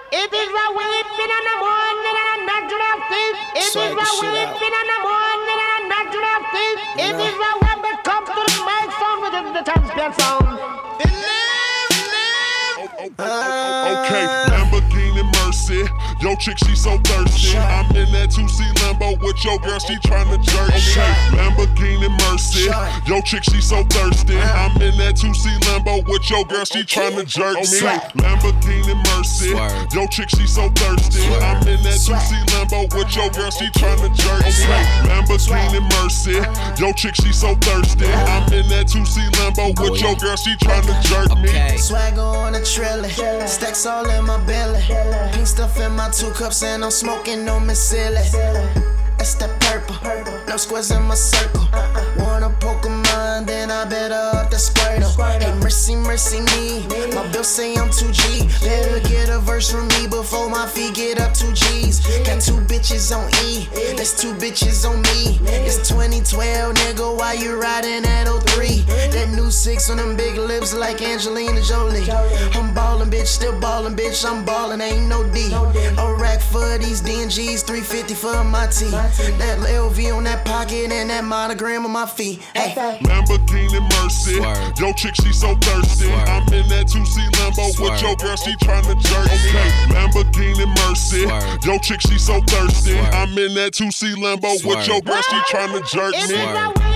It is a weeping and a mourning and a natural thing. It is a weeping and a mourning and a natural thing. It is a when we come to the mic sound with the champion sound. Okay, Lamborghini Mercy. Yo, chick, she so thirsty. I'm in that 2C Lambo with your girl, she tryna jerk me. Okay, Lamborghini Mercy. Yo, chick, she so thirsty. I'm in that 2C Lambo with your girl, she tryna jerk me. Lamborghini Mercy. Yo, chick, she so thirsty. I'm in that 2C Lambo with your girl, she tryna jerk me. Lamborghini Mercy. Yo, chick, she so thirsty. I'm in that 2C Lambo with your girl, she tryna jerk me. Swagger on a trailer, stacks all in my belly. Pink stuff in my 2 cups and I'm smoking on Miss Silly. That's that purple, no squares in my circle. Wanna Pokemon, then I better up the Squirtle. Hey, mercy, mercy me, my bill say I'm 2G. Better get a verse from me before my feet get up 2Gs. Got 2 bitches on E, that's 2 bitches on me. It's 2012, nigga, why you riding at 03? That new 6 on them big lips like Angelina Jolie. I'm ballin', bitch, still ballin', bitch, I'm ballin', ain't no D. A rack for these DNGs, 350 for my T. That LV on that pocket and that monogram on my feet. Hey. Lamborghini Mercy. Yo, chick, she so thirsty. I'm in that 2C Lambo with your girl, she tryna jerk me. Lamborghini Mercy. Yo, chick, she so thirsty. I'm in that 2C Lambo with your girl, she tryna jerk me.